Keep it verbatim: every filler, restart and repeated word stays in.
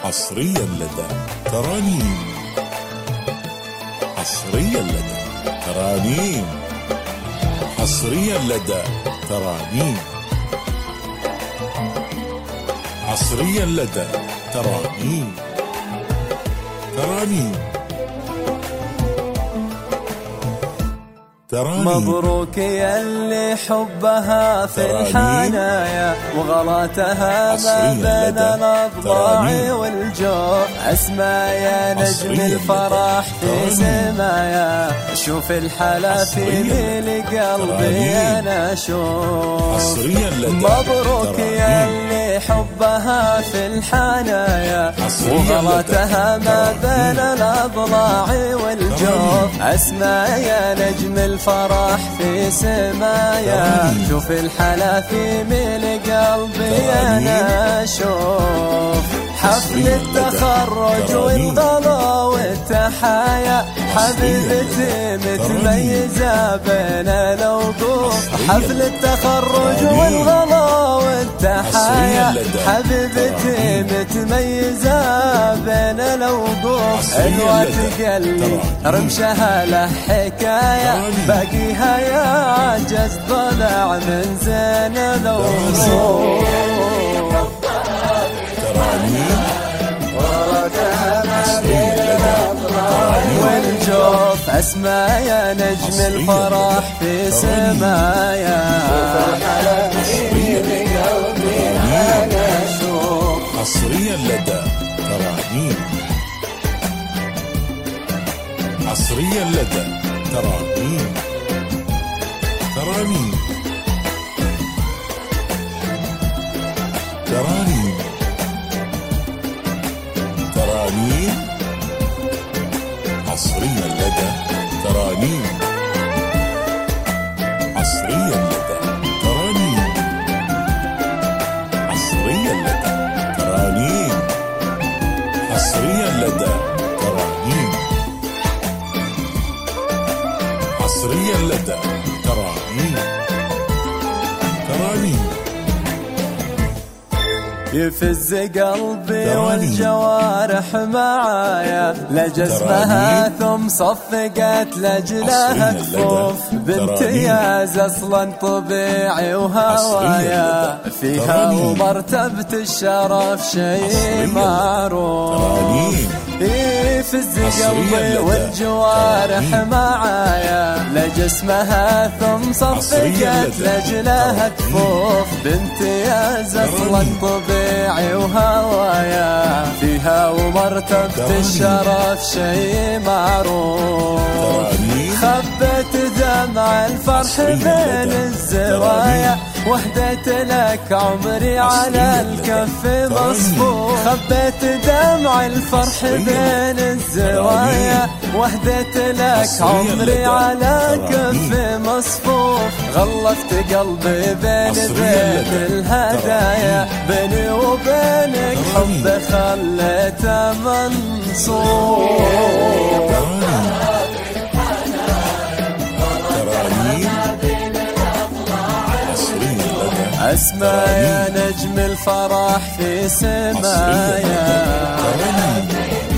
حصريا لدى ترانيم. حصريا لدى ترانيم. حصريا لدى ترانيم. حصريا لدى ترانيم. ترانيم. مبروك يا اللي حبها في الحنايا وغلاتها ما بين الأضلاع والجوع. أسمى يا نجم الفرح في سمايا، شوف الحلا في ميل قلبي أنا أشوف. مبروك يا اللي حبها في الحنايا وغلاتها ما بين الأضلاع والجوع. أسمى يا نجم الفرح في سمايا، شوف الحلا في ميل قلبي أنا أشوف. حفل التخرج والغلا والتحايا، حبيبتي متميزة بين الوقوف. حفل التخرج والغلا والتحايا، حبيبتي متميزة بين الوقوف. الوقت قلي رمشها له حكاية، باقيها يا عجز ضلع من زين الوصول. والجوف أسمى يا نجم الفرح في سمايا. حصريا لدى ترانيم. حصريا لدى ترانيم. ترانيم. ترانيم. ترانيم. حصريا لدى ترانيم. حصريا لدى ترانيم. حصريا لدى ترانيم. حصريا لدى ترانيم. حصريا لدى ترانيم. ترانيم. يفز قلبي والجوارح معايا، لجسمها ثم صفقت لجلها كفوف. بامتياز اصلا طبيعي وهوايا، فيها ومرتبة الشرف شيء معروف. يفز قلبي والجوارح معايا، لجسمها ثم صفقت لجلها كفوف. بامتياز اصلا طبيعي وهوايا، فيها ومرتبة الشرف شيء معروف. خبت دمع الفرح بين الزوايا، وهديت لك عمري على الكف مصفوف. خبيت دمع الفرح بين الزوايا، وهديت لك عمري على كف مصفوف. غلفت قلبي بين بيت الهدايا، بيني وبينك حب خليته منصوب. أسمى يا نجم الفرح في سمايا.